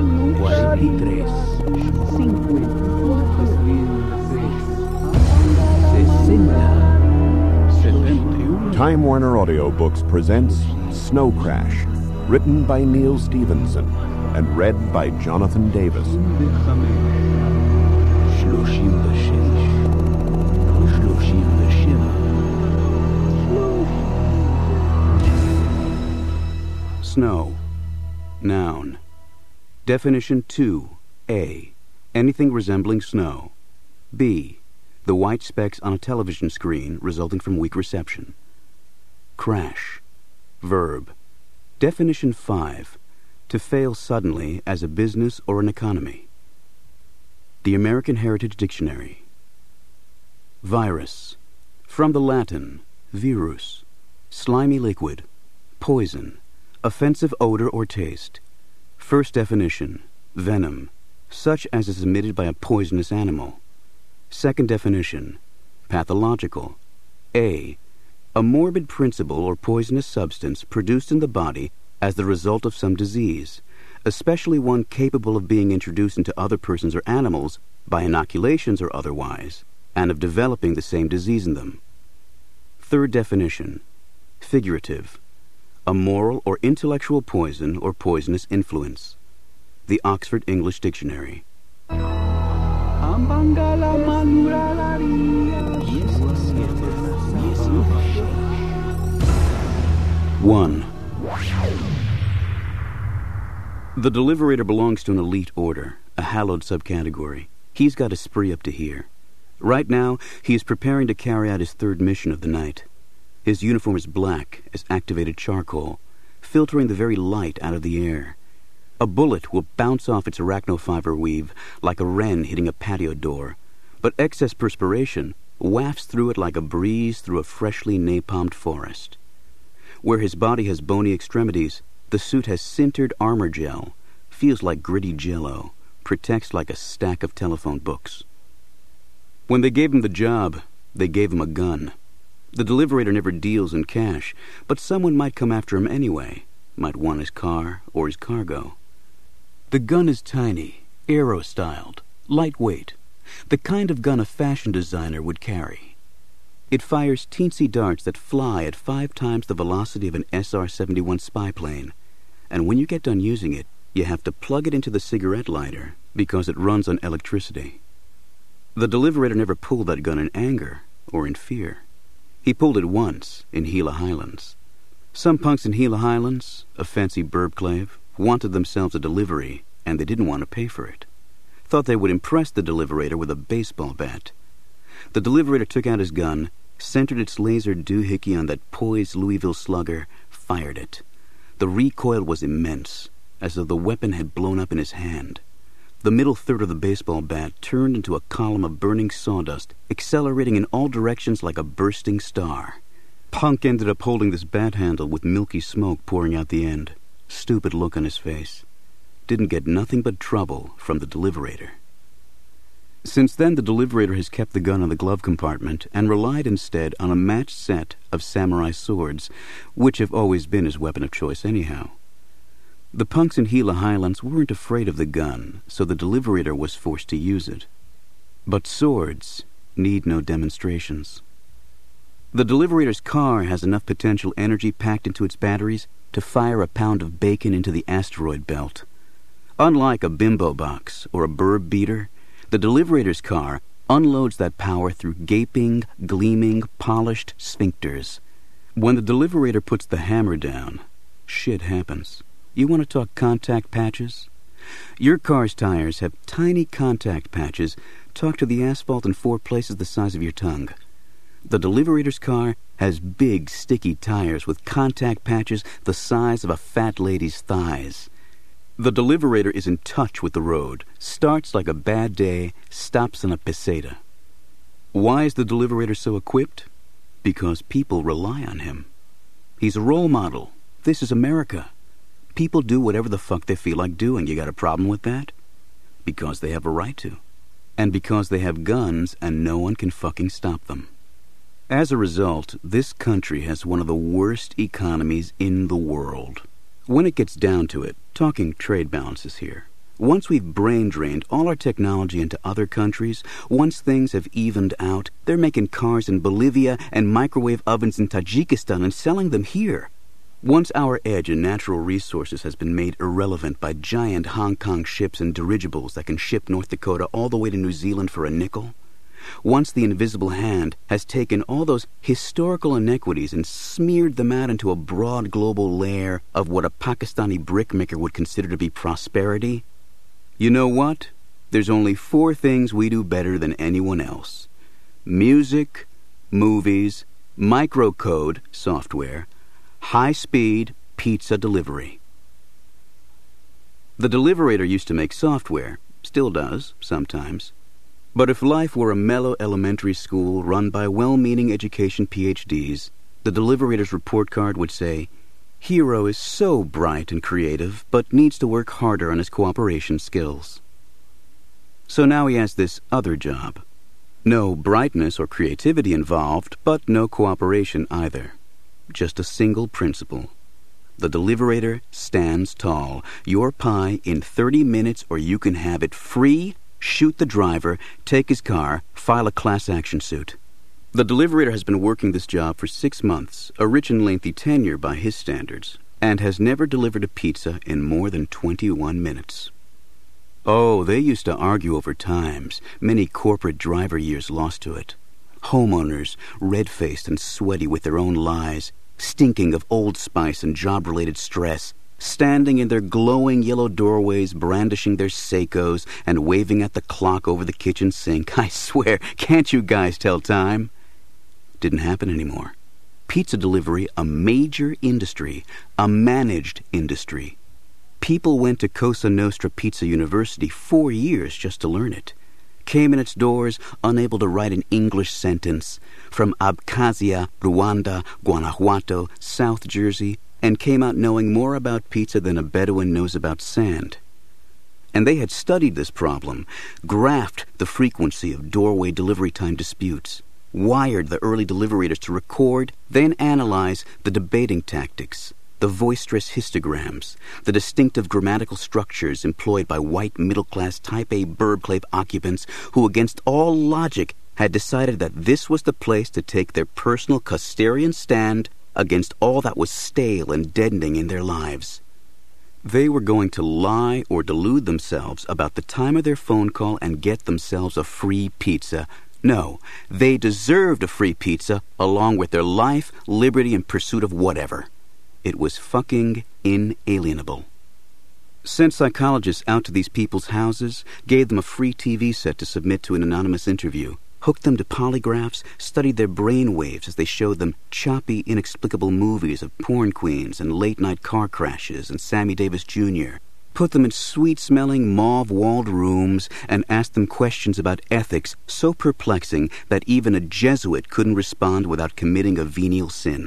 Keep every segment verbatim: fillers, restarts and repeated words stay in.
cuarenta y tres, sesenta, setenta y uno. Time Warner Audiobooks presents Snow Crash, written by Neil Stephenson and read by Jonathan Davis. Snow. Noun. Definition two. A. Anything resembling snow. B. The white specks on a television screen resulting from weak reception. Crash. Verb. Definition five. To fail suddenly as a business or an economy. The American Heritage Dictionary. Virus. From the Latin, virus. Slimy liquid. Poison. Offensive odor or taste. First definition, venom, such as is emitted by a poisonous animal. Second definition, pathological. A. A morbid principle or poisonous substance produced in the body as the result of some disease, especially one capable of being introduced into other persons or animals by inoculations or otherwise, and of developing the same disease in them. Third definition, figurative. A moral or intellectual poison or poisonous influence. The Oxford English Dictionary. One. The Deliberator belongs to an elite order, a hallowed subcategory. He's got a spree up to here. Right now, he is preparing to carry out his third mission of the night. His uniform is black as activated charcoal, filtering the very light out of the air. A bullet will bounce off its arachnofiber weave like a wren hitting a patio door, but excess perspiration wafts through it like a breeze through a freshly napalmed forest. Where his body has bony extremities, the suit has sintered armor gel, feels like gritty jello, protects like a stack of telephone books. When they gave him the job, they gave him a gun. The Deliberator never deals in cash, but someone might come after him anyway, might want his car or his cargo. The gun is tiny, aero-styled, lightweight, the kind of gun a fashion designer would carry. It fires teensy darts that fly at five times the velocity of an S R seventy-one spy plane, and when you get done using it, you have to plug it into the cigarette lighter because it runs on electricity. The Deliberator never pulled that gun in anger or in fear. He pulled it once in Gila Highlands. Some punks in Gila Highlands, a fancy burbclave, wanted themselves a delivery, and they didn't want to pay for it. Thought they would impress the Deliberator with a baseball bat. The Deliberator took out his gun, centered its laser doohickey on that poised Louisville slugger, fired it. The recoil was immense, as though the weapon had blown up in his hand. The middle third of the baseball bat turned into a column of burning sawdust, accelerating in all directions like a bursting star. Punk ended up holding this bat handle with milky smoke pouring out the end. Stupid look on his face. Didn't get nothing but trouble from the Deliberator. Since then, the Deliberator has kept the gun in the glove compartment and relied instead on a matched set of samurai swords, which have always been his weapon of choice anyhow. The punks in Gila Highlands weren't afraid of the gun, so the Deliberator was forced to use it. But swords need no demonstrations. The Deliberator's car has enough potential energy packed into its batteries to fire a pound of bacon into the asteroid belt. Unlike a bimbo box or a burb beater, the Deliberator's car unloads that power through gaping, gleaming, polished sphincters. When the Deliberator puts the hammer down, shit happens. You want to talk contact patches? Your car's tires have tiny contact patches tucked to the asphalt in four places the size of your tongue. The Deliberator's car has big, sticky tires with contact patches the size of a fat lady's thighs. The Deliberator is in touch with the road, starts like a bad day, stops on a peseta. Why is the Deliberator so equipped? Because people rely on him. He's a role model. This is America. People do whatever the fuck they feel like doing. You got a problem with that? Because they have a right to. And because they have guns and no one can fucking stop them. As a result, this country has one of the worst economies in the world. When it gets down to it, talking trade balances here, Once we've brain-drained all our technology into other countries, once things have evened out, they're making cars in Bolivia and microwave ovens in Tajikistan and selling them here. Once our edge in natural resources has been made irrelevant by giant Hong Kong ships and dirigibles that can ship North Dakota all the way to New Zealand for a nickel, once the invisible hand has taken all those historical inequities and smeared them out into a broad global layer of what a Pakistani brickmaker would consider to be prosperity, you know what? There's only four things we do better than anyone else. Music, movies, microcode, software, high-speed pizza delivery. The Deliverator used to make software, still does, sometimes. But if life were a mellow elementary school run by well-meaning education P H Ds, the Deliverator's report card would say, Hero is so bright and creative, but needs to work harder on his cooperation skills. So now he has this other job. No brightness or creativity involved, but no cooperation either. Just a single principle. The Deliverator stands tall. Your pie in thirty minutes or you can have it free, shoot the driver, take his car, file a class action suit. The Deliverator has been working this job for six months, a rich and lengthy tenure by his standards, and has never delivered a pizza in more than twenty-one minutes. Oh, they used to argue over times, many corporate driver years lost to it. Homeowners, red-faced and sweaty with their own lies, stinking of Old Spice and job-related stress, standing in their glowing yellow doorways, brandishing their Seikos and waving at the clock over the kitchen sink. I swear, can't you guys tell time? Didn't happen anymore. Pizza delivery, a major industry, a managed industry. People went to Cosa Nostra Pizza University four years just to learn it. Came in its doors unable to write an English sentence, from Abkhazia, Rwanda, Guanajuato, South Jersey, and came out knowing more about pizza than a Bedouin knows about sand. And they had studied this problem, graphed the frequency of doorway delivery time disputes, wired the early deliverators to record, then analyze the debating tactics, the voice-stress histograms, the distinctive grammatical structures employed by white middle-class Type A Burbclave occupants who, against all logic, had decided that this was the place to take their personal Custerian stand against all that was stale and deadening in their lives. They were going to lie or delude themselves about the time of their phone call and get themselves a free pizza. No, they deserved a free pizza along with their life, liberty, and pursuit of whatever. It was fucking inalienable. Sent psychologists out to these people's houses, gave them a free T V set to submit to an anonymous interview, hooked them to polygraphs, studied their brain waves as they showed them choppy, inexplicable movies of porn queens and late-night car crashes and Sammy Davis Junior, put them in sweet-smelling, mauve-walled rooms and asked them questions about ethics so perplexing that even a Jesuit couldn't respond without committing a venial sin.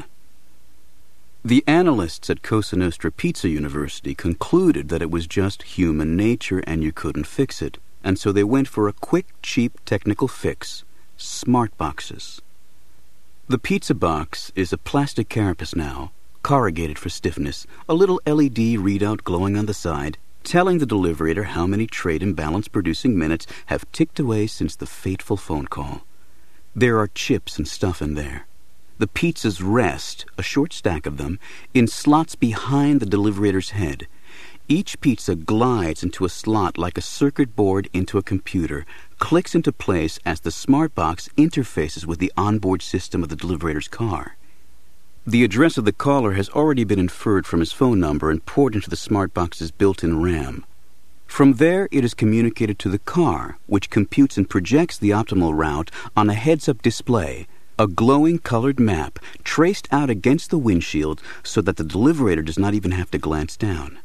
The analysts at Cosa Nostra Pizza University concluded that it was just human nature and you couldn't fix it, and so they went for a quick, cheap technical fix: smart boxes. The pizza box is a plastic carapace now, corrugated for stiffness, a little L E D readout glowing on the side, telling the Deliverator how many trade imbalance producing minutes have ticked away since the fateful phone call. There are chips and stuff in there. The pizzas rest, a short stack of them, in slots behind the Deliverator's head. Each pizza glides into a slot like a circuit board into a computer, clicks into place as the smart box interfaces with the onboard system of the Deliverator's car. The address of the caller has already been inferred from his phone number and poured into the smart box's built-in RAM. From there, it is communicated to the car, which computes and projects the optimal route on a heads-up display, a glowing colored map traced out against the windshield so that the Deliverator does not even have to glance down.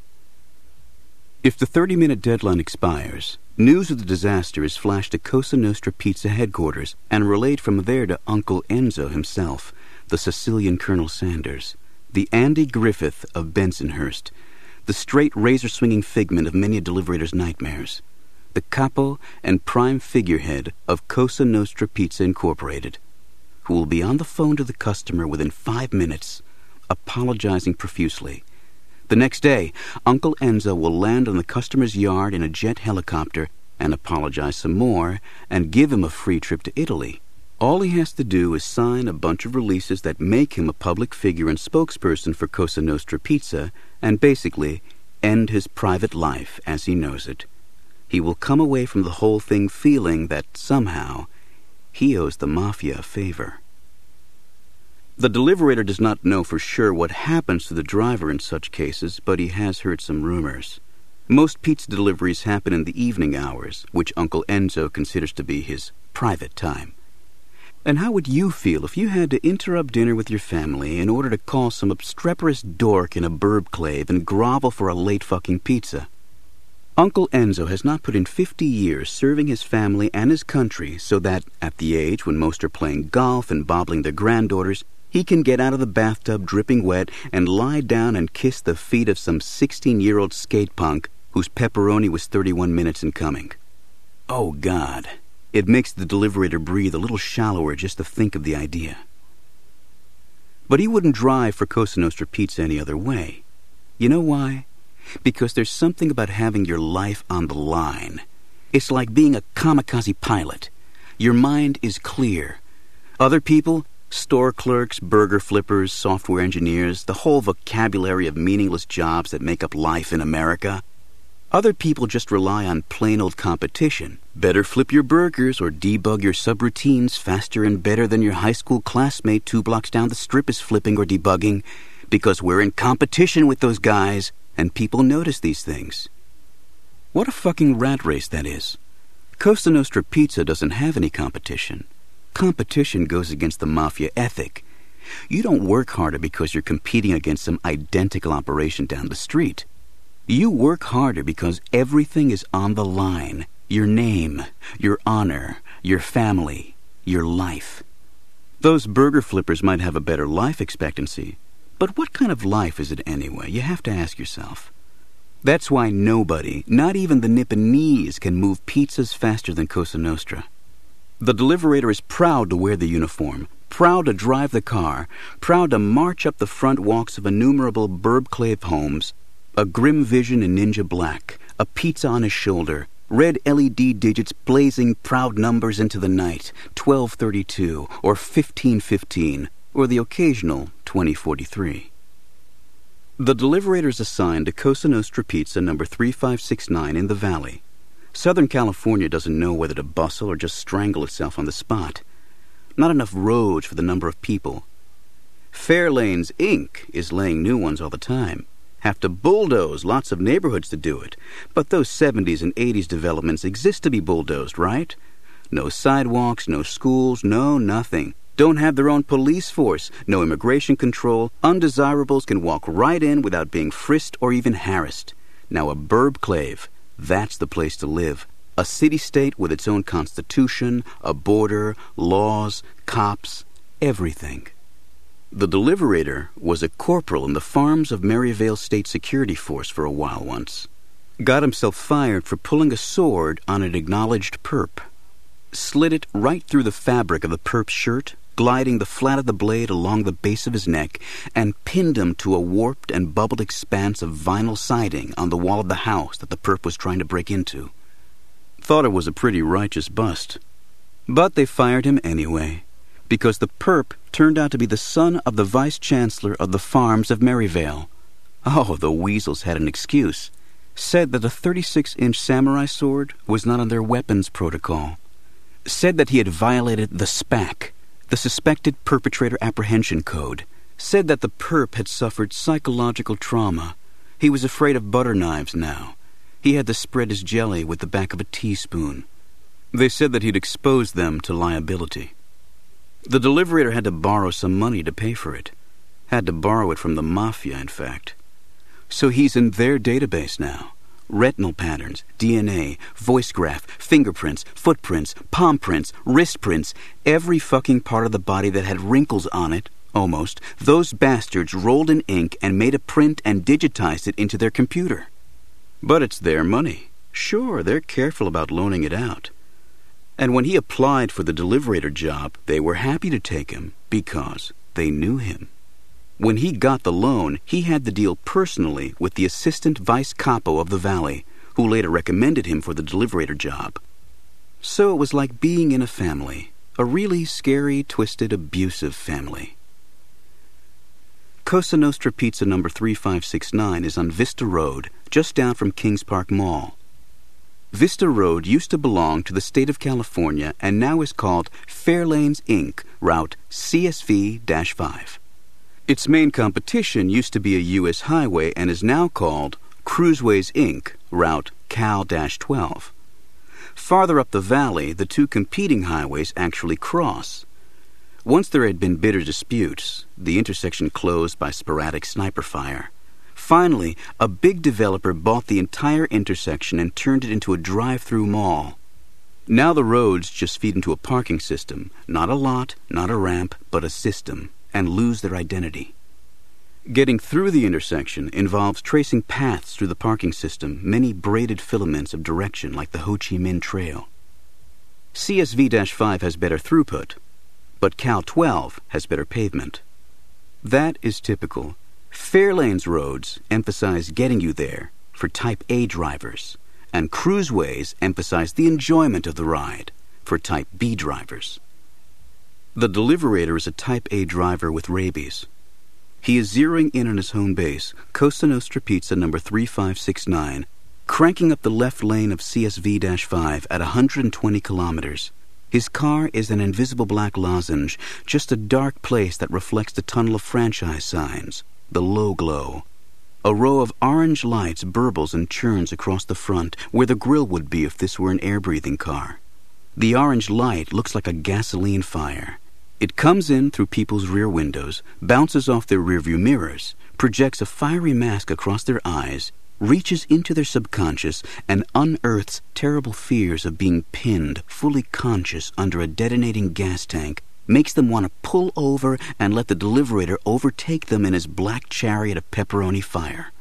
If the thirty-minute deadline expires, news of the disaster is flashed to Cosa Nostra Pizza headquarters and relayed from there to Uncle Enzo himself, the Sicilian Colonel Sanders, the Andy Griffith of Bensonhurst, the straight razor-swinging figment of many a Deliverator's nightmares, the capo and prime figurehead of Cosa Nostra Pizza Incorporated, who will be on the phone to the customer within five minutes, apologizing profusely, The next day, Uncle Enzo will land on the customer's yard in a jet helicopter and apologize some more and give him a free trip to Italy. All he has to do is sign a bunch of releases that make him a public figure and spokesperson for Cosa Nostra Pizza and basically end his private life as he knows it. He will come away from the whole thing feeling that somehow he owes the mafia a favor. The deliberator does not know for sure what happens to the driver in such cases, but he has heard some rumors. Most pizza deliveries happen in the evening hours, which Uncle Enzo considers to be his private time. And how would you feel if you had to interrupt dinner with your family in order to call some obstreperous dork in a burbclave and grovel for a late fucking pizza? Uncle Enzo has not put in fifty years serving his family and his country so that, at the age when most are playing golf and bobbling their granddaughters, he can get out of the bathtub dripping wet and lie down and kiss the feet of some sixteen-year-old skate punk whose pepperoni was thirty-one minutes in coming. Oh, God. It makes the deliberator breathe a little shallower just to think of the idea. But he wouldn't drive for Cosa Nostra Pizza any other way. You know why? Because there's something about having your life on the line. It's like being a kamikaze pilot. Your mind is clear. Other people, store clerks, burger flippers, software engineers, the whole vocabulary of meaningless jobs that make up life in America. Other people just rely on plain old competition. Better flip your burgers or debug your subroutines faster and better than your high school classmate two blocks down the strip is flipping or debugging, because we're in competition with those guys, and people notice these things. What a fucking rat race that is. Cosa Nostra Pizza doesn't have any competition. Competition goes against the mafia ethic. You don't work harder because you're competing against some identical operation down the street. You work harder because everything is on the line. Your name, your honor, your family, your life. Those burger flippers might have a better life expectancy, but what kind of life is it anyway? You have to ask yourself. That's why nobody, not even the Nipponese, can move pizzas faster than Cosa Nostra. The deliberator is proud to wear the uniform, proud to drive the car, proud to march up the front walks of innumerable burbclave homes, a grim vision in ninja black, a pizza on his shoulder, red L E D digits blazing proud numbers into the night, twelve thirty-two or fifteen fifteen, or the occasional twenty forty-three. The deliberator is assigned to Cosa Nostra Pizza number three five six nine in the Valley. Southern California doesn't know whether to bustle or just strangle itself on the spot. Not enough roads for the number of people. Fairlanes, Incorporated is laying new ones all the time. Have to bulldoze lots of neighborhoods to do it. But those seventies and eighties developments exist to be bulldozed, right? No sidewalks, no schools, no nothing. Don't have their own police force, no immigration control. Undesirables can walk right in without being frisked or even harassed. Now a burbclave, that's the place to live. A city-state with its own constitution, a border, laws, cops, everything. The deliberator was a corporal in the farms of Maryvale State Security Force for a while once. Got himself fired for pulling a sword on an acknowledged perp. Slid it right through the fabric of the perp's shirt, gliding the flat of the blade along the base of his neck, and pinned him to a warped and bubbled expanse of vinyl siding on the wall of the house that the perp was trying to break into. Thought it was a pretty righteous bust. But they fired him anyway, because the perp turned out to be the son of the vice-chancellor of the farms of Maryvale. Oh, the weasels had an excuse. Said that a thirty-six inch samurai sword was not on their weapons protocol. Said that he had violated the SPAC, the Suspected Perpetrator Apprehension Code. Said that the perp had suffered psychological trauma. He was afraid of butter knives now. He had to spread his jelly with the back of a teaspoon. They said that he'd exposed them to liability. The deliberator had to borrow some money to pay for it. Had to borrow it from the mafia, in fact. So he's in their database now. Retinal patterns, D N A, voice graph, fingerprints, footprints, palm prints, wrist prints, every fucking part of the body that had wrinkles on it, almost, those bastards rolled in ink and made a print and digitized it into their computer. But it's their money. Sure, they're careful about loaning it out. And when he applied for the deliberator job, they were happy to take him because they knew him. When he got the loan, he had the deal personally with the assistant vice capo of the valley, who later recommended him for the deliberator job. So it was like being in a family, a really scary, twisted, abusive family. Cosa Nostra Pizza number three five six nine is on Vista Road, just down from Kings Park Mall. Vista Road used to belong to the state of California and now is called Fairlanes, Incorporated, route C S V five. Its main competition used to be a U S highway and is now called Cruiseways, Incorporated, route Cal twelve. Farther up the valley, the two competing highways actually cross. Once there had been bitter disputes, the intersection closed by sporadic sniper fire. Finally, a big developer bought the entire intersection and turned it into a drive-through mall. Now the roads just feed into a parking system, not a lot, not a ramp, but a system, and lose their identity. Getting through the intersection involves tracing paths through the parking system, many braided filaments of direction like the Ho Chi Minh Trail. C S V five has better throughput, but Cal twelve has better pavement. That is typical. Fairlanes roads emphasize getting you there for Type A drivers, and cruiseways emphasize the enjoyment of the ride for Type B drivers. The deliberator is a Type A driver with rabies. He is zeroing in on his home base, Cosa Nostra Pizza number three five six nine, cranking up the left lane of C S V five at one hundred twenty kilometers. His car is an invisible black lozenge, just a dark place that reflects the tunnel of franchise signs, the low glow. A row of orange lights burbles and churns across the front, where the grill would be if this were an air-breathing car. The orange light looks like a gasoline fire. It comes in through people's rear windows, bounces off their rearview mirrors, projects a fiery mask across their eyes, reaches into their subconscious, and unearths terrible fears of being pinned, fully conscious, under a detonating gas tank, makes them want to pull over and let the deliberator overtake them in his black chariot of pepperoni fire.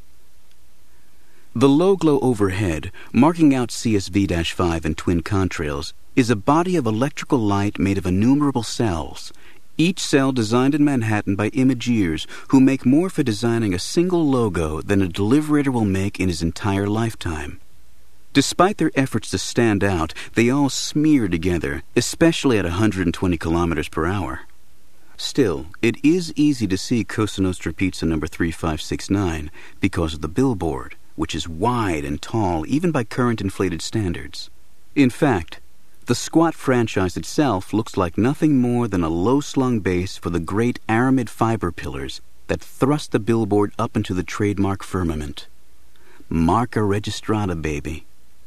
The low glow overhead, marking out C S V five and twin contrails, is a body of electrical light made of innumerable cells, each cell designed in Manhattan by Imageers, who make more for designing a single logo than a deliberator will make in his entire lifetime. Despite their efforts to stand out, they all smear together, especially at one hundred twenty kilometers per hour. Still, it is easy to see Cosa Nostra Pizza number three five six nine because of the billboard, which is wide and tall even by current inflated standards. In fact, the squat franchise itself looks like nothing more than a low-slung base for the great aramid fiber pillars that thrust the billboard up into the trademark firmament. Marca registrada, baby.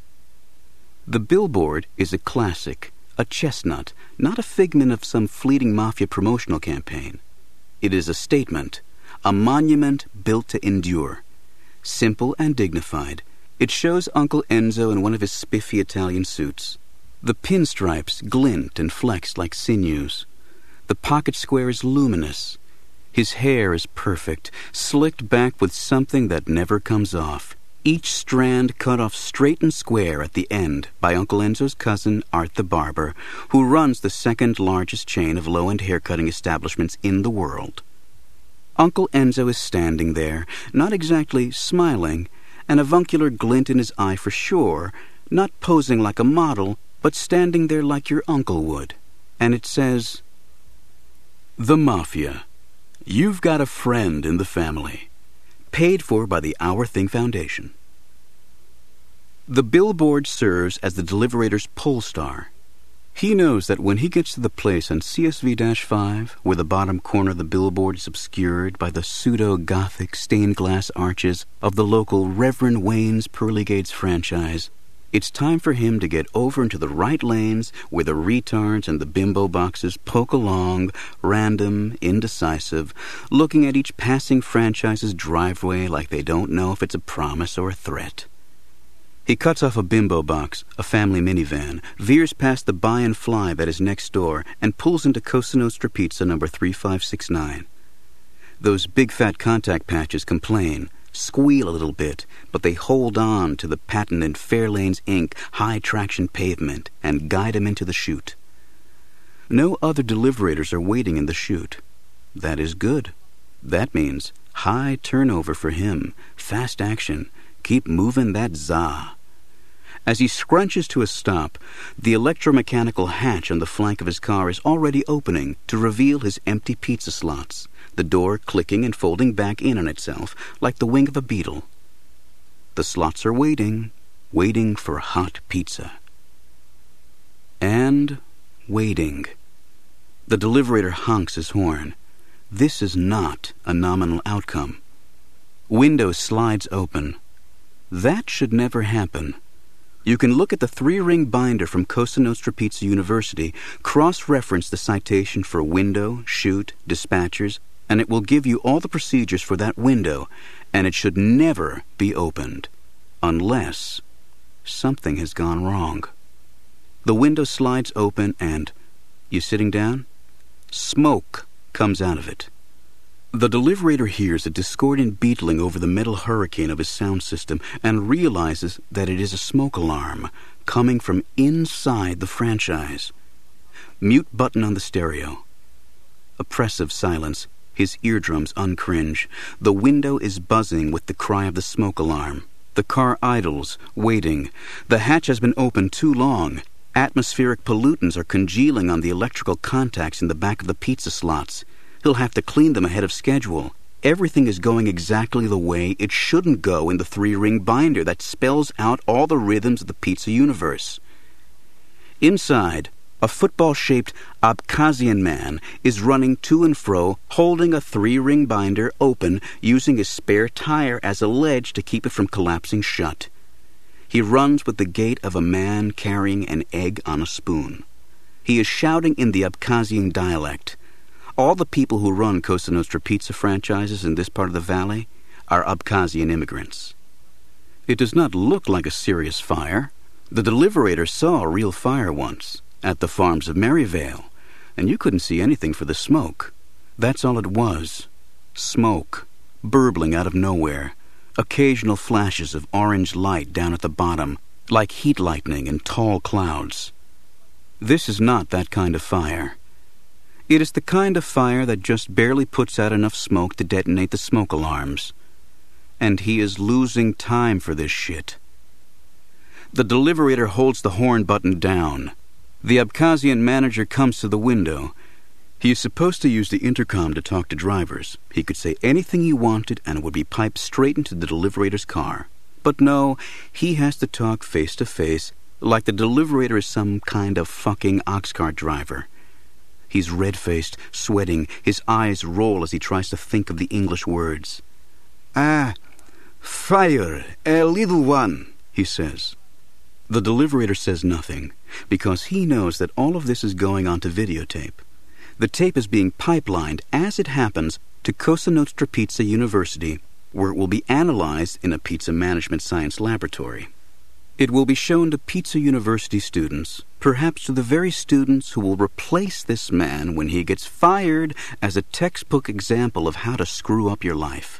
The billboard is a classic, a chestnut, not a figment of some fleeting mafia promotional campaign. It is a statement, a monument built to endure. Simple and dignified, it shows Uncle Enzo in one of his spiffy Italian suits. The pinstripes glint and flex like sinews. The pocket square is luminous. His hair is perfect, slicked back with something that never comes off. Each strand cut off straight and square at the end by Uncle Enzo's cousin, Art the Barber, who runs the second largest chain of low-end haircutting establishments in the world. Uncle Enzo is standing there, not exactly smiling, an avuncular glint in his eye for sure, not posing like a model, but standing there like your uncle would. And it says, "The Mafia. You've got a friend in the family." Paid for by the Our Thing Foundation. The billboard serves as the deliberator's pole star. He knows that when he gets to the place on C S V five, where the bottom corner of the billboard is obscured by the pseudo-Gothic stained glass arches of the local Reverend Wayne's Pearly Gates franchise, it's time for him to get over into the right lanes where the retards and the bimbo boxes poke along, random, indecisive, looking at each passing franchise's driveway like they don't know if it's a promise or a threat. He cuts off a bimbo box, a family minivan, veers past the buy and fly that is next door, and pulls into Cosa Nostra Pizza number three five six nine. Those big fat contact patches complain, squeal a little bit, but they hold on to the patented Fairlanes, Incorporated high-traction pavement and guide him into the chute. No other deliberators are waiting in the chute. That is good. That means high turnover for him, fast action, keep moving that za. As he scrunches to a stop, the electromechanical hatch on the flank of his car is already opening to reveal his empty pizza slots, the door clicking and folding back in on itself like the wing of a beetle. The slots are waiting, waiting for hot pizza. And waiting. The deliberator honks his horn. This is not a nominal outcome. Window slides open. That should never happen. You can look at the three-ring binder from Cosa Nostra Pizza University, cross-reference the citation for window, chute, dispatchers, and it will give you all the procedures for that window, and it should never be opened, unless something has gone wrong. The window slides open and, you sitting down? Smoke comes out of it. The deliberator hears a discordant beetling over the metal hurricane of his sound system and realizes that it is a smoke alarm coming from inside the franchise. Mute button on the stereo. Oppressive silence. His eardrums uncringe. The window is buzzing with the cry of the smoke alarm. The car idles, waiting. The hatch has been open too long. Atmospheric pollutants are congealing on the electrical contacts in the back of the pizza slots. He'll have to clean them ahead of schedule. Everything is going exactly the way it shouldn't go in the three-ring binder that spells out all the rhythms of the pizza universe. Inside, a football-shaped Abkhazian man is running to and fro, holding a three-ring binder open, using his spare tire as a ledge to keep it from collapsing shut. He runs with the gait of a man carrying an egg on a spoon. He is shouting in the Abkhazian dialect. All the people who run Cosa Nostra pizza franchises in this part of the valley are Abkhazian immigrants. It does not look like a serious fire. The deliberator saw a real fire once, at the farms of Maryvale, and you couldn't see anything for the smoke. That's all it was. Smoke, burbling out of nowhere. Occasional flashes of orange light down at the bottom, like heat lightning in tall clouds. This is not that kind of fire. It is the kind of fire that just barely puts out enough smoke to detonate the smoke alarms. And he is losing time for this shit. The deliberator holds the horn button down. The Abkhazian manager comes to the window. He is supposed to use the intercom to talk to drivers. He could say anything he wanted and it would be piped straight into the deliberator's car. But no, he has to talk face to face, like the deliberator is some kind of fucking ox cart driver. He's red-faced, sweating. His eyes roll as he tries to think of the English words. Ah, fire, a little one, he says. The deliberator says nothing, because he knows that all of this is going onto videotape. The tape is being pipelined, as it happens, to Cosa Nostra Pizza University, where it will be analyzed in a pizza management science laboratory. It will be shown to Pizza University students, perhaps to the very students who will replace this man when he gets fired, as a textbook example of how to screw up your life.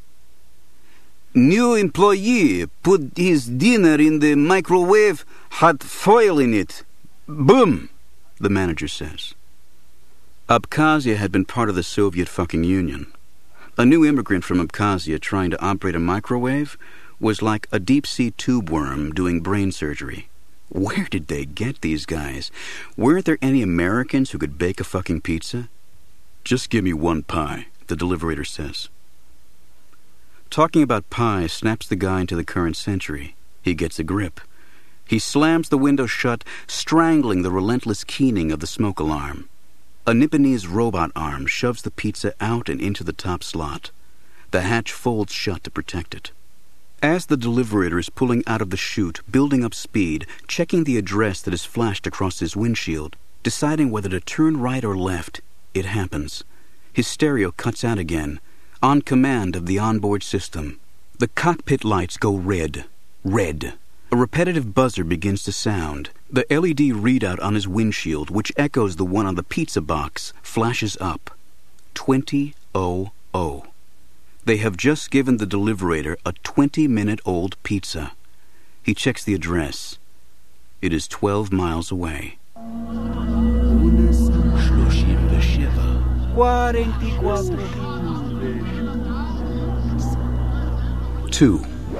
New employee put his dinner in the microwave, had foil in it. Boom, the manager says. Abkhazia had been part of the Soviet fucking Union. A new immigrant from Abkhazia trying to operate a microwave was like a deep-sea tube worm doing brain surgery. Where did they get these guys? Weren't there any Americans who could bake a fucking pizza? Just give me one pie, the deliberator says. Talking about pie snaps the guy into the current century. He gets a grip. He slams the window shut, strangling the relentless keening of the smoke alarm. A Nipponese robot arm shoves the pizza out and into the top slot. The hatch folds shut to protect it. As the deliberator is pulling out of the chute, building up speed, checking the address that is flashed across his windshield, deciding whether to turn right or left, it happens. His stereo cuts out again, on command of the onboard system. The cockpit lights go red. Red. A repetitive buzzer begins to sound. The L E D readout on his windshield, which echoes the one on the pizza box, flashes up. twenty oh oh. They have just given the deliberator a twenty-minute-old pizza. He checks the address. It is twelve miles away. forty-four. Two.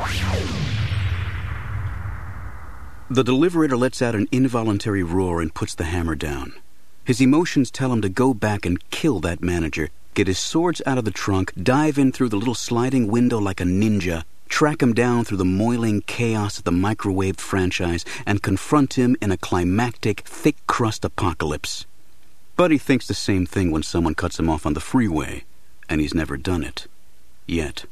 The deliberator lets out an involuntary roar and puts the hammer down. His emotions tell him to go back and kill that manager, get his swords out of the trunk, dive in through the little sliding window like a ninja, track him down through the moiling chaos of the microwave franchise, and confront him in a climactic, thick-crust apocalypse. But he thinks the same thing when someone cuts him off on the freeway, and he's never done it. Yet.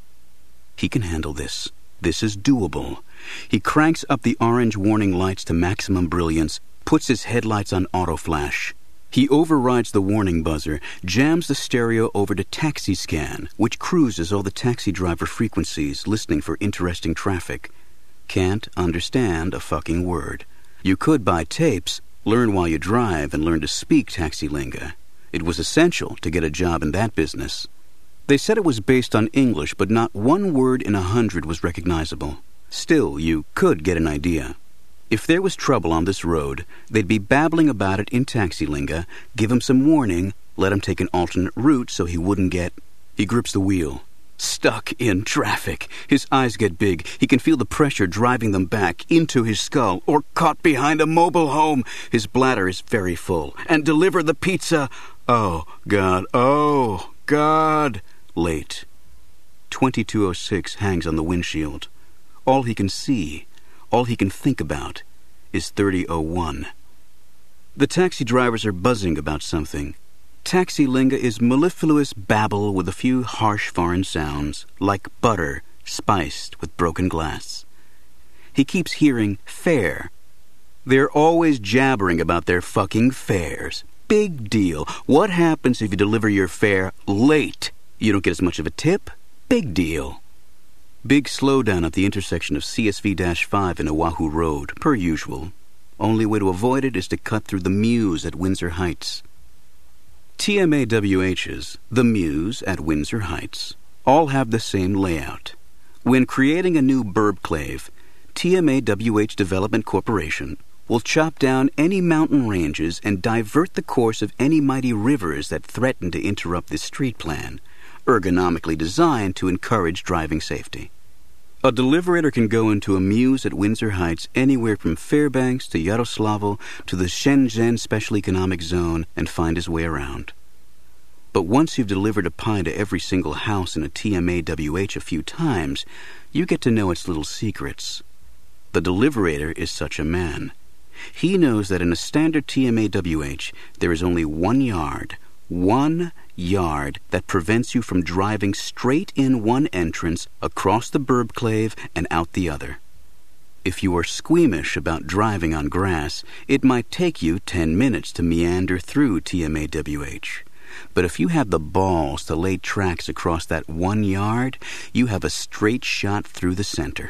He can handle this. This is doable. He cranks up the orange warning lights to maximum brilliance, puts his headlights on auto flash. He overrides the warning buzzer, jams the stereo over to Taxi Scan, which cruises all the taxi driver frequencies, listening for interesting traffic. Can't understand a fucking word. You could buy tapes, learn while you drive, and learn to speak Taxi Linga. It was essential to get a job in that business. They said it was based on English, but not one word in a hundred was recognizable. Still, you could get an idea. If there was trouble on this road, they'd be babbling about it in Taxi Linga, give him some warning, let him take an alternate route so he wouldn't get... He grips the wheel. Stuck in traffic. His eyes get big. He can feel the pressure driving them back into his skull, or caught behind a mobile home. His bladder is very full. And deliver the pizza. Oh, God. Oh, God. Late. twenty-two oh six hangs on the windshield. All he can see, all he can think about, is thirty oh one. The taxi drivers are buzzing about something. Taxi Linga is mellifluous babble with a few harsh foreign sounds, like butter spiced with broken glass. He keeps hearing fare. They're always jabbering about their fucking fares. Big deal. What happens if you deliver your fare late? You don't get as much of a tip? Big deal. Big slowdown at the intersection of C S V five and Oahu Road, per usual. Only way to avoid it is to cut through the Mews at Windsor Heights. T M A W H's, the Mews at Windsor Heights, all have the same layout. When creating a new burbclave, T M A W H Development Corporation will chop down any mountain ranges and divert the course of any mighty rivers that threaten to interrupt the street plan, ergonomically designed to encourage driving safety. A deliberator can go into a Mews at Windsor Heights anywhere from Fairbanks to Yaroslavo to the Shenzhen Special Economic Zone and find his way around. But once you've delivered a pie to every single house in a T M A W H a few times, you get to know its little secrets. The deliberator is such a man. He knows that in a standard T M A W H, there is only one yard, one yard that prevents you from driving straight in one entrance, across the burbclave, and out the other. If you are squeamish about driving on grass, it might take you ten minutes to meander through T M A W H. But if you have the balls to lay tracks across that one yard, you have a straight shot through the center.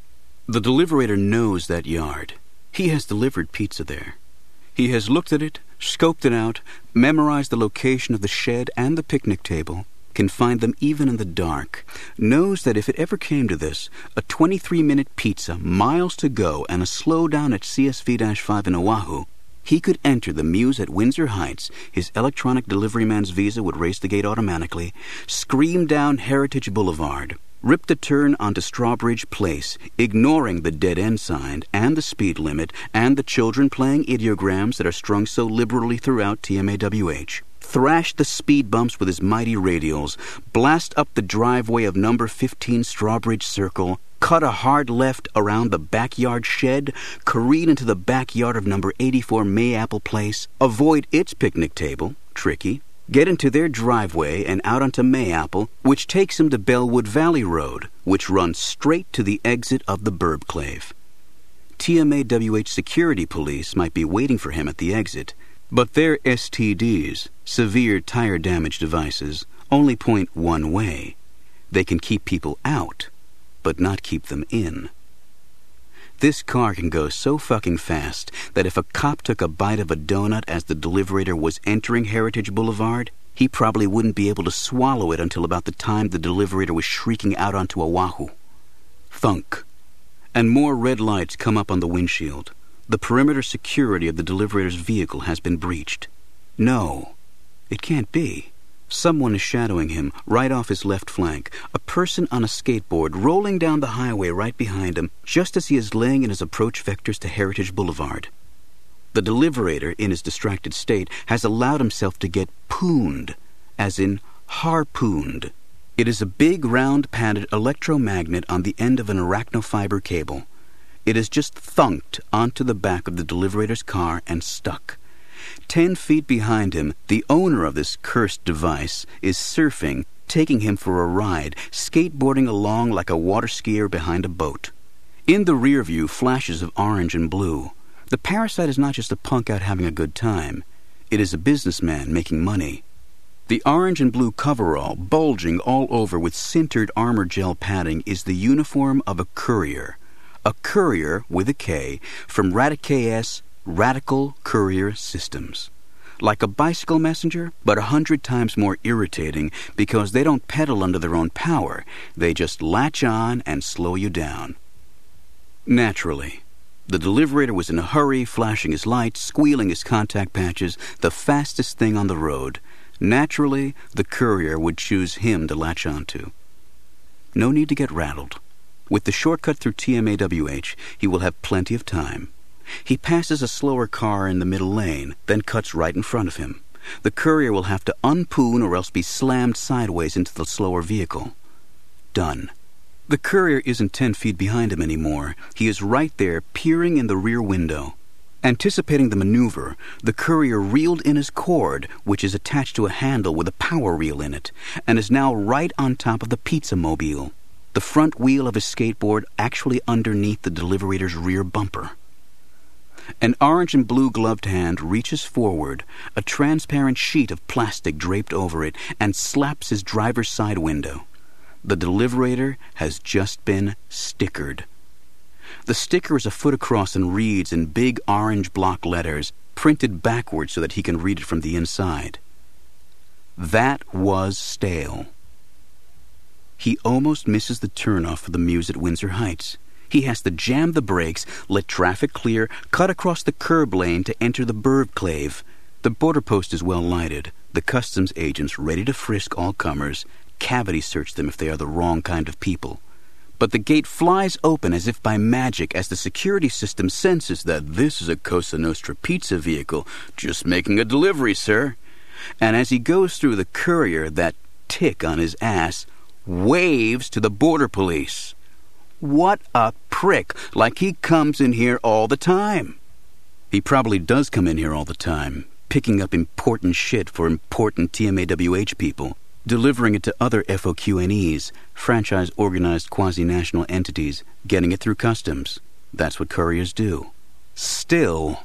The deliberator knows that yard. He has delivered pizza there. He has looked at it, scoped it out, memorized the location of the shed and the picnic table, can find them even in the dark, knows that if it ever came to this, a twenty-three minute pizza, miles to go, and a slowdown at C S V five in Oahu, he could enter the Mews at Windsor Heights, his electronic delivery man's visa would race the gate automatically, scream down Heritage Boulevard, rip the turn onto Strawbridge Place, ignoring the dead-end sign and the speed limit and the children playing ideograms that are strung so liberally throughout T M A W H, thrash the speed bumps with his mighty radials, blast up the driveway of number fifteen Strawbridge Circle, cut a hard left around the backyard shed, careen into the backyard of number eighty-four Mayapple Place, avoid its picnic table, tricky, get into their driveway and out onto Mayapple, which takes him to Bellwood Valley Road, which runs straight to the exit of the burbclave. T M A W H security police might be waiting for him at the exit, but their S T Ds, severe tire damage devices, only point one way. They can keep people out, but not keep them in. This car can go so fucking fast that if a cop took a bite of a donut as the deliberator was entering Heritage Boulevard, he probably wouldn't be able to swallow it until about the time the deliberator was shrieking out onto Oahu. Thunk. And more red lights come up on the windshield. The perimeter security of the deliberator's vehicle has been breached. No, it can't be. Someone is shadowing him right off his left flank, a person on a skateboard rolling down the highway right behind him just as he is laying in his approach vectors to Heritage Boulevard. The deliberator, in his distracted state, has allowed himself to get pooned, as in harpooned. It is a big, round, padded electromagnet on the end of an arachnofiber cable. It is just thunked onto the back of the deliberator's car and stuck. Ten feet behind him, the owner of this cursed device is surfing, taking him for a ride, skateboarding along like a water skier behind a boat. In the rear view, flashes of orange and blue. The parasite is not just a punk out having a good time. It is a businessman making money. The orange and blue coverall, bulging all over with sintered armor gel padding, is the uniform of a courier. A courier, with a K, from Radicas Radical Courier Systems. Like a bicycle messenger, but a hundred times more irritating because they don't pedal under their own power. They just latch on and slow you down. Naturally, the deliberator was in a hurry, flashing his lights, squealing his contact patches, the fastest thing on the road. Naturally, the courier would choose him to latch onto. No need to get rattled. With the shortcut through T M A W H, he will have plenty of time. He passes a slower car in the middle lane, then cuts right in front of him. The courier will have to unpoon or else be slammed sideways into the slower vehicle. Done. The courier isn't ten feet behind him anymore. He is right there, peering in the rear window. Anticipating the maneuver, the courier reeled in his cord, which is attached to a handle with a power reel in it, and is now right on top of the pizza mobile. The front wheel of his skateboard actually underneath the deliberator's rear bumper. An orange and blue gloved hand reaches forward, a transparent sheet of plastic draped over it, and slaps his driver's side window. The deliberator has just been stickered. The sticker is a foot across and reads in big orange block letters, printed backwards so that he can read it from the inside. That was stale. He almost misses the turnoff for the Muse at Windsor Heights. He has to jam the brakes, let traffic clear, cut across the curb lane to enter the Burvclave. The border post is well lighted. The customs agents ready to frisk all comers, cavity search them if they are the wrong kind of people. But the gate flies open as if by magic as the security system senses that this is a Cosa Nostra pizza vehicle, just making a delivery, sir. And as he goes through, the courier, that tick on his ass, waves to the border police. What a prick, like he comes in here all the time. He probably does come in here all the time, picking up important shit for important T M A W H people, delivering it to other F O Q N Es, franchise-organized quasi-national entities, getting it through customs. That's what couriers do. Still,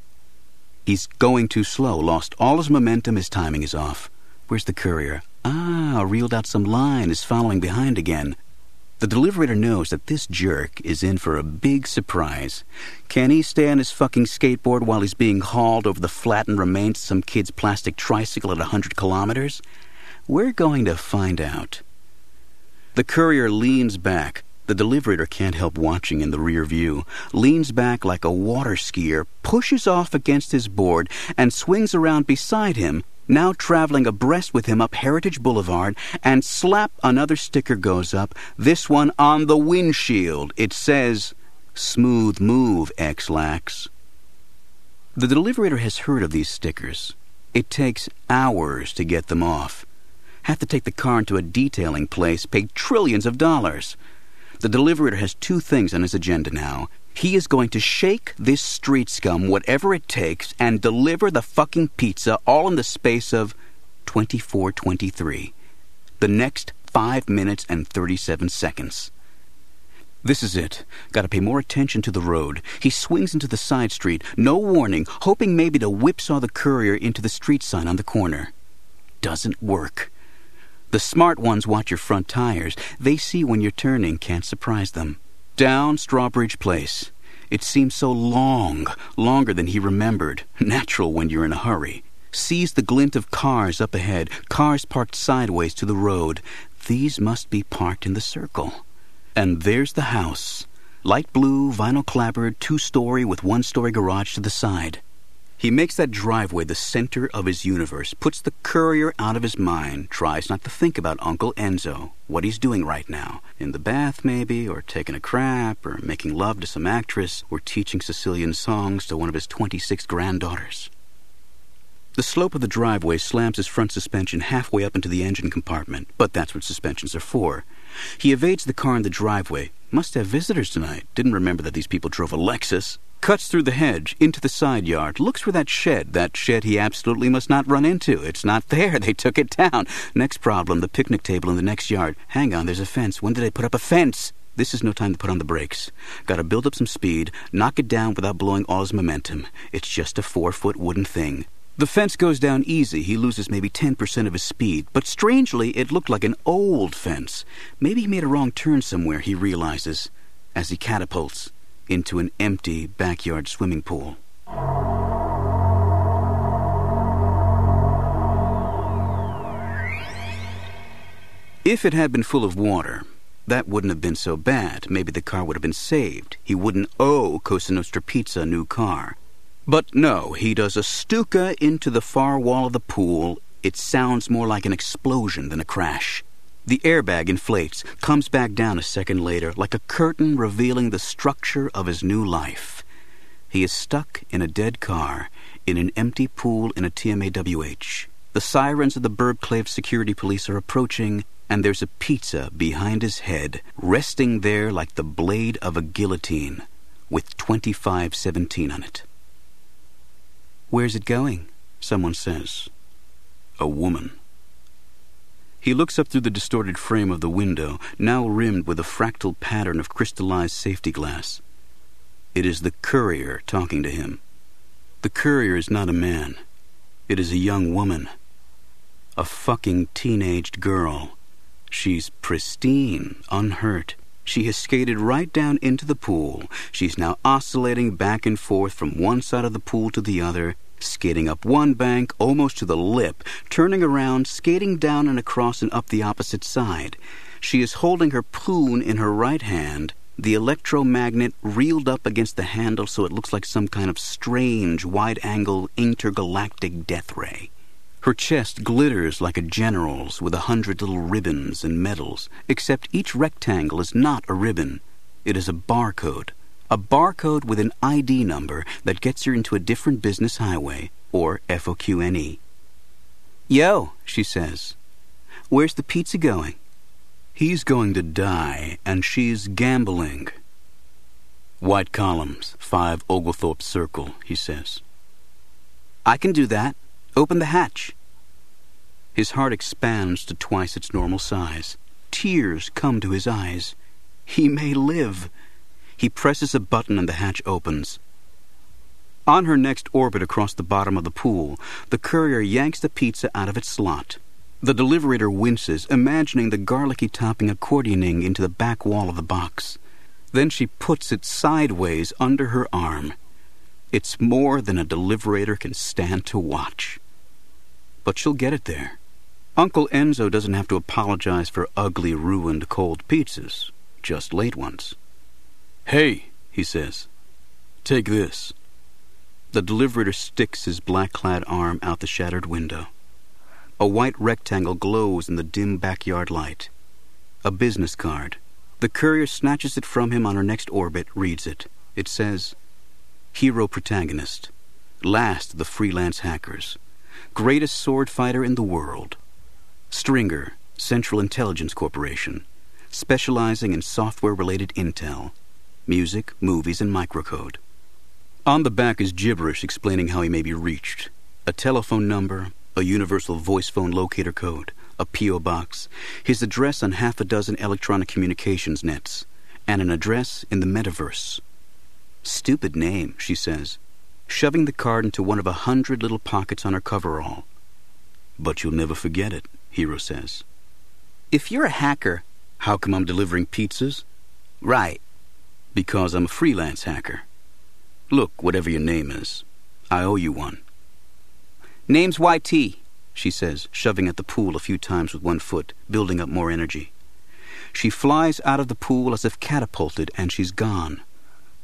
he's going too slow, lost all his momentum, his timing is off. Where's the courier? Ah, reeled out some line, is following behind again. The deliberator knows that this jerk is in for a big surprise. Can he stay on his fucking skateboard while he's being hauled over the flattened remains of some kid's plastic tricycle at a hundred kilometers? We're going to find out. The courier leans back. The deliberator can't help watching in the rear view. Leans back like a water skier, pushes off against his board, and swings around beside him, now traveling abreast with him up Heritage Boulevard, and slap, another sticker goes up, this one on the windshield. It says, "Smooth move, X-Lax." The deliberator has heard of these stickers. It takes hours to get them off. Have to take the car into a detailing place, pay trillions of dollars. The deliberator has two things on his agenda now. He is going to shake this street scum, whatever it takes, and deliver the fucking pizza all in the space of twenty-four twenty-three. The next five minutes and thirty-seven seconds. This is it. Gotta pay more attention to the road. He swings into the side street, no warning, hoping maybe to whipsaw the courier into the street sign on the corner. Doesn't work. The smart ones watch your front tires. They see when you're turning, can't surprise them. Down Strawbridge Place. It seems so long, longer than he remembered. Natural when you're in a hurry. Sees the glint of cars up ahead, cars parked sideways to the road. These must be parked in the circle. And there's the house. Light blue, vinyl clapboard, two-story with one-story garage to the side. He makes that driveway the center of his universe, puts the courier out of his mind, tries not to think about Uncle Enzo, what he's doing right now. In the bath, maybe, or taking a crap, or making love to some actress, or teaching Sicilian songs to one of his twenty-six granddaughters. The slope of the driveway slams his front suspension halfway up into the engine compartment, but that's what suspensions are for. He evades the car in the driveway. Must have visitors tonight. Didn't remember that these people drove a Lexus. Cuts through the hedge, into the side yard, looks for that shed, that shed he absolutely must not run into. It's not there. They took it down. Next problem, the picnic table in the next yard. Hang on, there's a fence. When did they put up a fence? This is no time to put on the brakes. Gotta build up some speed, knock it down without blowing all his momentum. It's just a four-foot wooden thing. The fence goes down easy. He loses maybe ten percent of his speed. But strangely, it looked like an old fence. Maybe he made a wrong turn somewhere, he realizes, as he catapults into an empty backyard swimming pool. If it had been full of water, that wouldn't have been so bad. Maybe the car would have been saved. He wouldn't owe Cosa Nostra Pizza a new car. But no, he does a Stuka into the far wall of the pool. It sounds more like an explosion than a crash. The airbag inflates, comes back down a second later, like a curtain revealing the structure of his new life. He is stuck in a dead car, in an empty pool in a T M A W H. The sirens of the Burbclave security police are approaching, and there's a pizza behind his head, resting there like the blade of a guillotine, with twenty-five seventeen on it. "Where's it going?" someone says. A woman. He looks up through the distorted frame of the window, now rimmed with a fractal pattern of crystallized safety glass. It is the courier talking to him. The courier is not a man. It is a young woman. A fucking teenaged girl. She's pristine, unhurt. She has skated right down into the pool. She's now oscillating back and forth from one side of the pool to the other, skating up one bank almost to the lip, turning around, skating down and across and up the opposite side. She is holding her poon in her right hand, the electromagnet reeled up against the handle so it looks like some kind of strange, wide-angle intergalactic death ray. Her chest glitters like a general's with a hundred little ribbons and medals, except each rectangle is not a ribbon. It is a barcode. A barcode with an I D number that gets her into a different business highway, or F O Q N E. "Yo," she says. "Where's the pizza going?" He's going to die, and she's gambling. "White columns, five Oglethorpe Circle," he says. "I can do that. Open the hatch." His heart expands to twice its normal size. Tears come to his eyes. He may live. He presses a button and the hatch opens. On her next orbit across the bottom of the pool, the courier yanks the pizza out of its slot. The deliverator winces, imagining the garlicky topping accordioning into the back wall of the box. Then she puts it sideways under her arm. It's more than a deliverator can stand to watch. But she'll get it there. Uncle Enzo doesn't have to apologize for ugly, ruined, cold pizzas, just late ones. "Hey," he says, "take this." The deliverator sticks his black-clad arm out the shattered window. A white rectangle glows in the dim backyard light. A business card. The courier snatches it from him on her next orbit, reads it. It says, "Hero protagonist. Last of the freelance hackers. Greatest sword fighter in the world. Stringer, Central Intelligence Corporation. Specializing in software-related intel. Music, movies, and microcode." On the back is gibberish explaining how he may be reached. A telephone number, a universal voice phone locator code, a P O box, his address on half a dozen electronic communications nets, and an address in the metaverse. "Stupid name," she says, shoving the card into one of a hundred little pockets on her coverall. "But you'll never forget it," Hero says. "If you're a hacker..." "How come I'm delivering pizzas?" "Right." "Because I'm a freelance hacker. Look, whatever your name is, I owe you one." "Name's Y T, she says, shoving at the pool a few times with one foot, building up more energy. She flies out of the pool as if catapulted, and she's gone.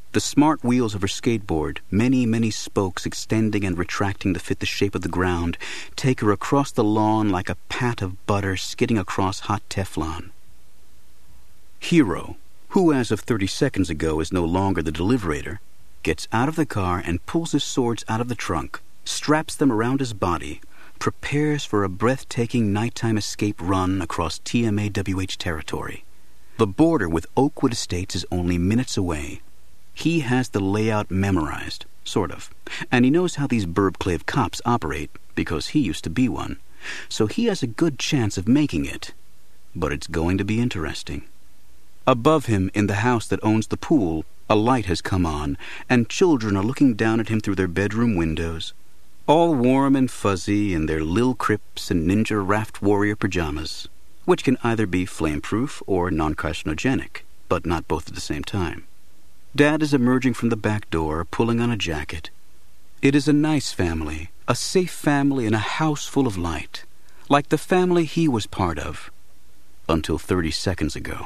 The smart wheels of her skateboard, many, many spokes extending and retracting to fit the shape of the ground, take her across the lawn like a pat of butter skidding across hot Teflon. Hero, who as of thirty seconds ago is no longer the deliberator, gets out of the car and pulls his swords out of the trunk, straps them around his body, prepares for a breathtaking nighttime escape run across T M A W H territory. The border with Oakwood Estates is only minutes away. He has the layout memorized, sort of, and he knows how these burbclave cops operate because he used to be one, so he has a good chance of making it. But it's going to be interesting. Above him, in the house that owns the pool, a light has come on, and children are looking down at him through their bedroom windows, all warm and fuzzy in their Lil Crips and Ninja Raft Warrior pajamas, which can either be flame-proof or non-carcinogenic, but not both at the same time. Dad is emerging from the back door, pulling on a jacket. It is a nice family, a safe family in a house full of light, like the family he was part of, until thirty seconds ago.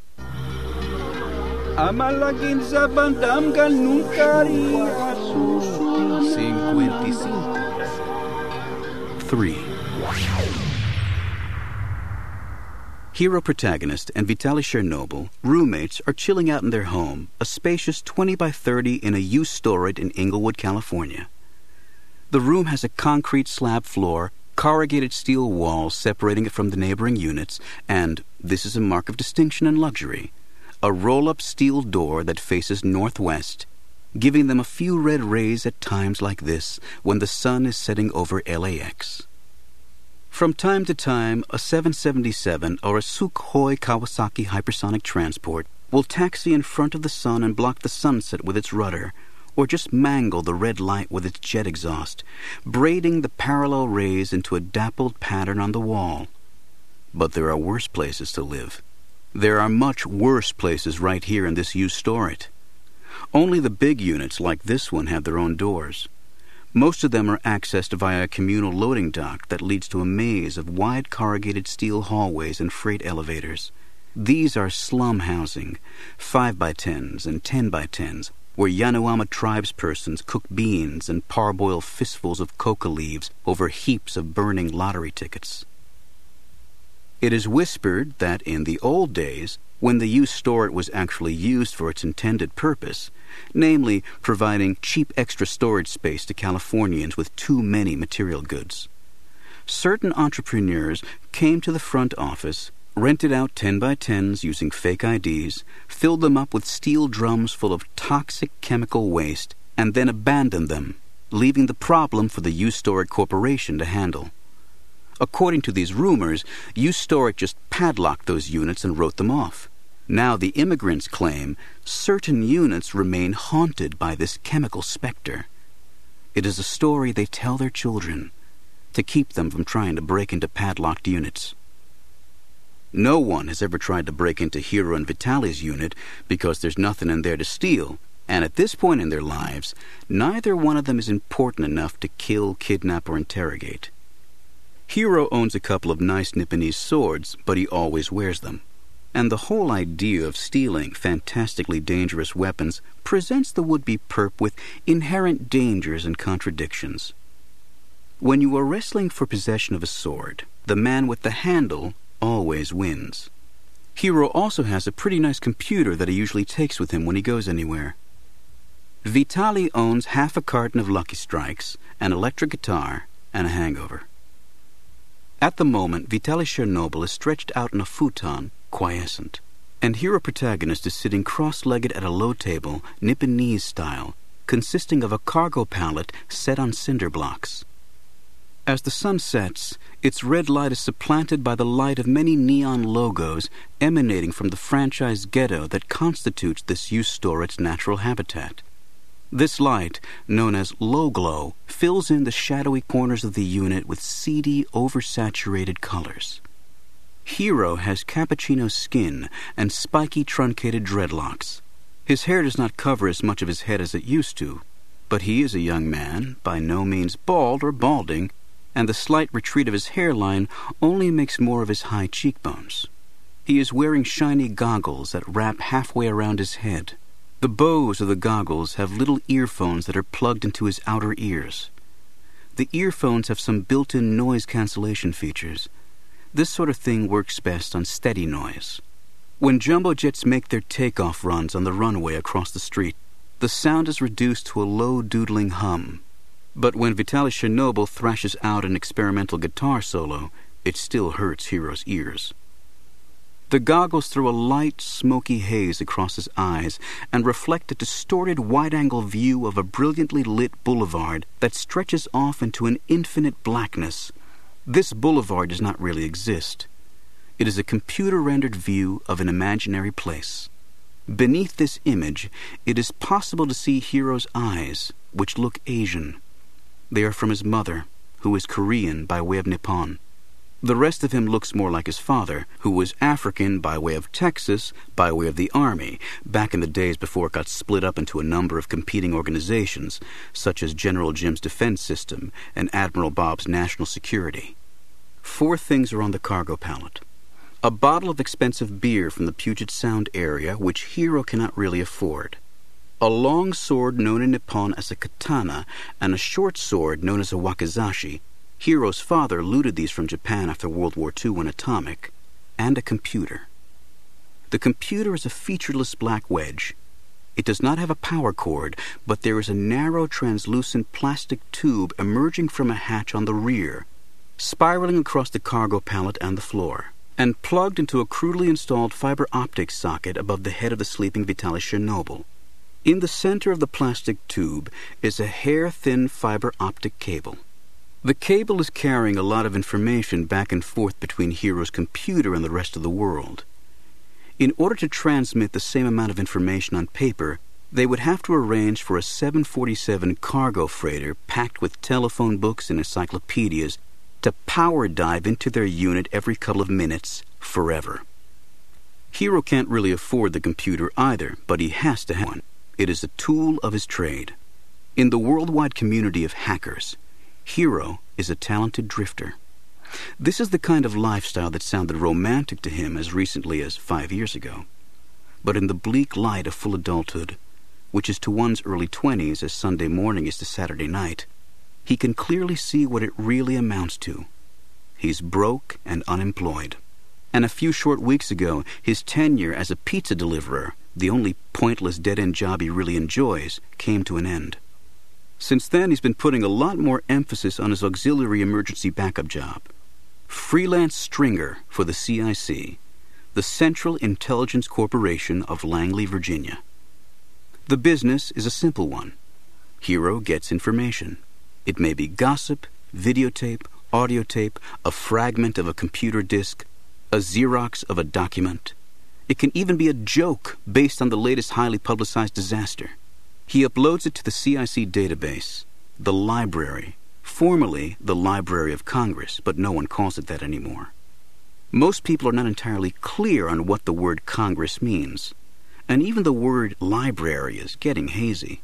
Amalagin sa bandam ganungkari Three. Hero protagonist and Vitaly Chernobyl, roommates, are chilling out in their home, a spacious twenty by thirty in a used storage in Inglewood, California. The room has a concrete slab floor, corrugated steel walls separating it from the neighboring units, and, this is a mark of distinction and luxury, a roll-up steel door that faces northwest, giving them a few red rays at times like this when the sun is setting over L A X. From time to time, a seven seventy-seven or a Sukhoi Kawasaki hypersonic transport will taxi in front of the sun and block the sunset with its rudder, or just mangle the red light with its jet exhaust, braiding the parallel rays into a dappled pattern on the wall. But there are worse places to live. There are much worse places right here in this used storage. Only the big units like this one have their own doors. Most of them are accessed via a communal loading dock that leads to a maze of wide corrugated steel hallways and freight elevators. These are slum housing, five by tens and ten by tens, where Yanomami tribespersons cook beans and parboil fistfuls of coca leaves over heaps of burning lottery tickets. It is whispered that in the old days, when the used storage was actually used for its intended purpose, namely providing cheap extra storage space to Californians with too many material goods, certain entrepreneurs came to the front office, rented out ten by tens using fake I Ds, filled them up with steel drums full of toxic chemical waste, and then abandoned them, leaving the problem for the used storage corporation to handle. According to these rumors, used storage just padlocked those units and wrote them off. Now the immigrants claim certain units remain haunted by this chemical specter. It is a story they tell their children to keep them from trying to break into padlocked units. No one has ever tried to break into Hero and Vitaly's unit because there's nothing in there to steal, and at this point in their lives, neither one of them is important enough to kill, kidnap, or interrogate. Hero owns a couple of nice Nipponese swords, but he always wears them. And the whole idea of stealing fantastically dangerous weapons presents the would-be perp with inherent dangers and contradictions. When you are wrestling for possession of a sword, the man with the handle always wins. Hero also has a pretty nice computer that he usually takes with him when he goes anywhere. Vitaly owns half a carton of Lucky Strikes, an electric guitar, and a hangover. At the moment, Vitaly Chernobyl is stretched out in a futon, quiescent, and Hero protagonist is sitting cross-legged at a low table, Nipponese style, consisting of a cargo pallet set on cinder blocks. As the sun sets, its red light is supplanted by the light of many neon logos emanating from the franchise ghetto that constitutes this used storage's natural habitat. This light, known as low glow, fills in the shadowy corners of the unit with seedy, oversaturated colors. Hero has cappuccino skin and spiky, truncated dreadlocks. His hair does not cover as much of his head as it used to, but he is a young man, by no means bald or balding, and the slight retreat of his hairline only makes more of his high cheekbones. He is wearing shiny goggles that wrap halfway around his head. The bows of the goggles have little earphones that are plugged into his outer ears. The earphones have some built-in noise cancellation features. This sort of thing works best on steady noise. When jumbo jets make their takeoff runs on the runway across the street, the sound is reduced to a low doodling hum. But when Vitaly Chernobyl thrashes out an experimental guitar solo, it still hurts Hero's ears. The goggles throw a light, smoky haze across his eyes and reflect a distorted wide-angle view of a brilliantly lit boulevard that stretches off into an infinite blackness. This boulevard does not really exist. It is a computer-rendered view of an imaginary place. Beneath this image, it is possible to see Hero's eyes, which look Asian. They are from his mother, who is Korean by way of Nippon. The rest of him looks more like his father, who was African by way of Texas, by way of the Army, back in the days before it got split up into a number of competing organizations, such as General Jim's Defense System and Admiral Bob's National Security. Four things are on the cargo pallet. A bottle of expensive beer from the Puget Sound area, which Hero cannot really afford. A long sword known in Nippon as a katana, and a short sword known as a wakizashi. Hero's father looted these from Japan after World War Two when atomic, and a computer. The computer is a featureless black wedge. It does not have a power cord, but there is a narrow, translucent plastic tube emerging from a hatch on the rear, spiraling across the cargo pallet and the floor, and plugged into a crudely installed fiber optic socket above the head of the sleeping Vitaly Chernobyl. In the center of the plastic tube is a hair-thin fiber optic cable. The cable is carrying a lot of information back and forth between Hero's computer and the rest of the world. In order to transmit the same amount of information on paper, they would have to arrange for a seven forty-seven cargo freighter packed with telephone books and encyclopedias to power dive into their unit every couple of minutes, forever. Hero can't really afford the computer either, but he has to have one. It is a tool of his trade. In the worldwide community of hackers, Hero is a talented drifter. This is the kind of lifestyle that sounded romantic to him as recently as five years ago. But in the bleak light of full adulthood, which is to one's early twenties as Sunday morning is to Saturday night, he can clearly see what it really amounts to. He's broke and unemployed. And a few short weeks ago, his tenure as a pizza deliverer, the only pointless dead-end job he really enjoys, came to an end. Since then, he's been putting a lot more emphasis on his auxiliary emergency backup job. Freelance stringer for the C I C, the Central Intelligence Corporation of Langley, Virginia. The business is a simple one. Hero gets information. It may be gossip, videotape, audio tape, a fragment of a computer disk, a Xerox of a document. It can even be a joke based on the latest highly publicized disaster. He uploads it to the C I C database, the library, formerly the Library of Congress, but no one calls it that anymore. Most people are not entirely clear on what the word Congress means, and even the word library is getting hazy.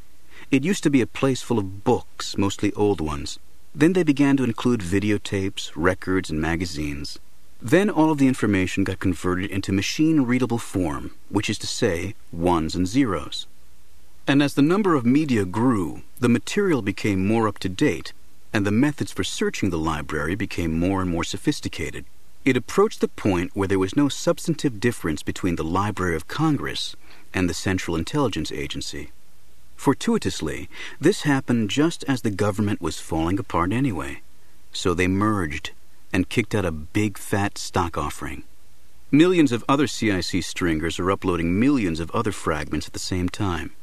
It used to be a place full of books, mostly old ones. Then they began to include videotapes, records, and magazines. Then all of the information got converted into machine-readable form, which is to say, ones and zeros. And as the number of media grew, the material became more up-to-date, and the methods for searching the library became more and more sophisticated. It approached the point where there was no substantive difference between the Library of Congress and the Central Intelligence Agency. Fortuitously, this happened just as the government was falling apart anyway. So they merged and kicked out a big fat stock offering. Millions of other C I C stringers are uploading millions of other fragments at the same time.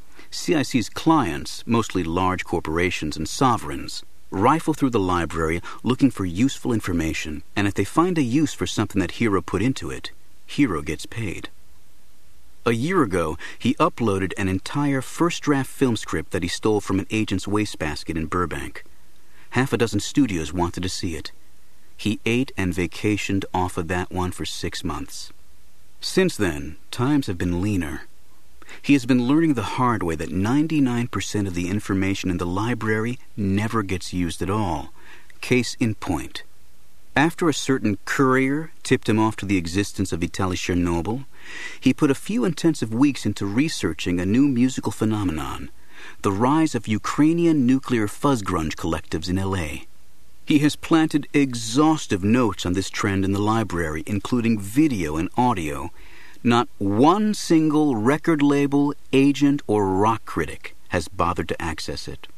C I C's clients, mostly large corporations and sovereigns, rifle through the library looking for useful information, and if they find a use for something that Hero put into it, Hero gets paid. A year ago, he uploaded an entire first-draft film script that he stole from an agent's wastebasket in Burbank. Half a dozen studios wanted to see it. He ate and vacationed off of that one for six months. Since then, times have been leaner. He has been learning the hard way that ninety-nine percent of the information in the library never gets used at all. Case in point. After a certain courier tipped him off to the existence of Vitaly Chernobyl, he put a few intensive weeks into researching a new musical phenomenon, the rise of Ukrainian nuclear fuzz grunge collectives in L A. He has planted exhaustive notes on this trend in the library, including video and audio. Not one single record label, agent, or rock critic has bothered to access it.